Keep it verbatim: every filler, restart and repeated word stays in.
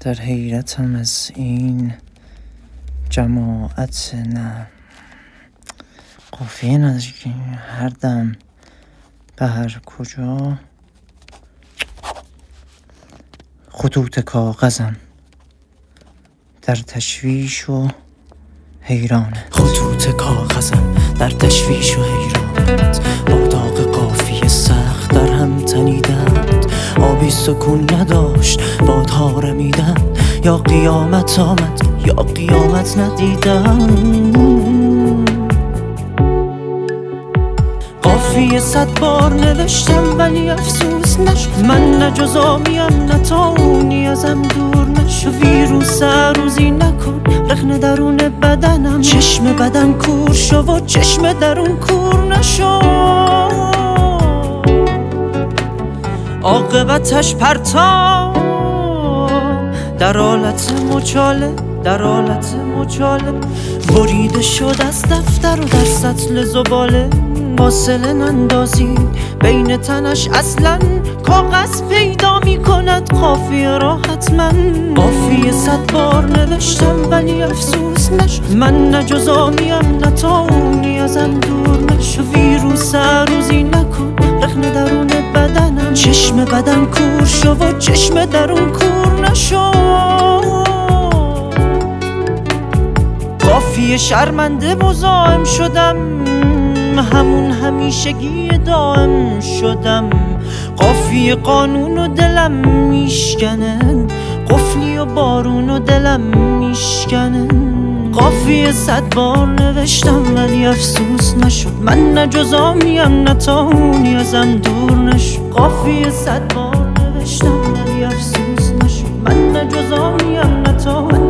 در حیرتم از این جماعت، نه قافیه نزدیکی هر دم به هر کجا. خطوط کاغذم در تشویش و حیرانه. خطوط کاغذم در تشویش و حیرانت، با داغ قافیه سخت در هم تنیدند. آبی سکون نداشت، بادها رمیدند. یا قیامت آمد یا قیامت ندیدم. قافیه صد بار نوشتم ولی افسوس نشد. من نه جز آمیم نه تاونی ازم دور نشد. ویروس روزی نکن رخنه درون بدنم. چشم بدن کور شو و چشم درون کور نشو. عاقبتش پرتاب در حالت مچاله، در حالت مچاله بریده شد از دفتر و در سطل زباله. فاصله نندازید بین تنش، اصلا کاغذ پیدا می کند قافیه را حتما. قافیه صد بار نوشتم ولی افسوس نشد. من نه جز آمیم نه تاونی ازم دور نشد. ویروس روزی نکن رخنه درون بدنم. چشم بدن کور شو و چشم درون کور نشو. قافیه شرمنده مزاحم شدم، همون همیشگی دائم شدم. قافیه قانون و دلم میشکنه، قفلی و بارون و دلم میشکنه. قافیه صد بار نوشتم ولی افسوس نشد. من نه جز آمیم نه تاونی ازم دور نشد. قافیه صد بار نوشتم ولی افسوس نشد. من نه جز آمیم نه تاونی